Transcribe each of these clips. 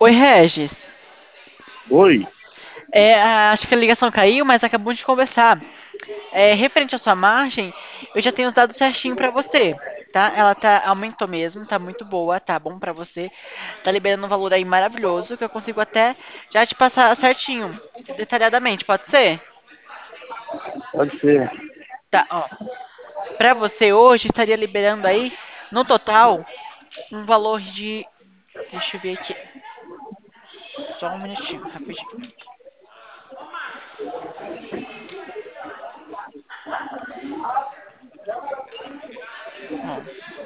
Oi, Regis. Oi, Acho que a ligação caiu, mas acabamos de conversar. Referente à sua margem, eu já tenho os dados certinho para você, tá? Ela aumentou mesmo, tá muito boa, tá bom para você. Tá liberando um valor aí maravilhoso que eu consigo até já te passar certinho, detalhadamente, pode ser? pode ser. Tá, ó. Para você hoje estaria liberando aí no total um valor de, deixa eu ver aqui, só um minutinho, rapidinho. Ó.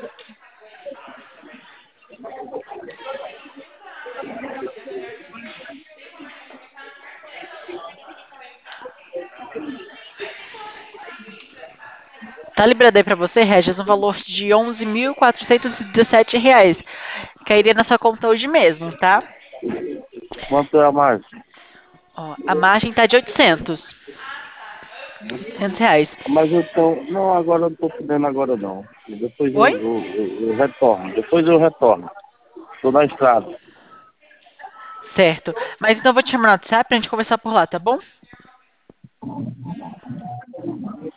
Tá liberado aí pra você, Regis, um valor de R$ 11.417. Cairia na sua conta hoje mesmo, tá? Quanto é a mais? Ó, a margem tá de 800 reais. Mas eu tô. Não, agora eu não tô podendo agora não. Depois Oi? eu retorno. Depois eu retorno. Tô na estrada. Certo. Mas então eu vou te chamar no WhatsApp pra gente conversar por lá, tá bom?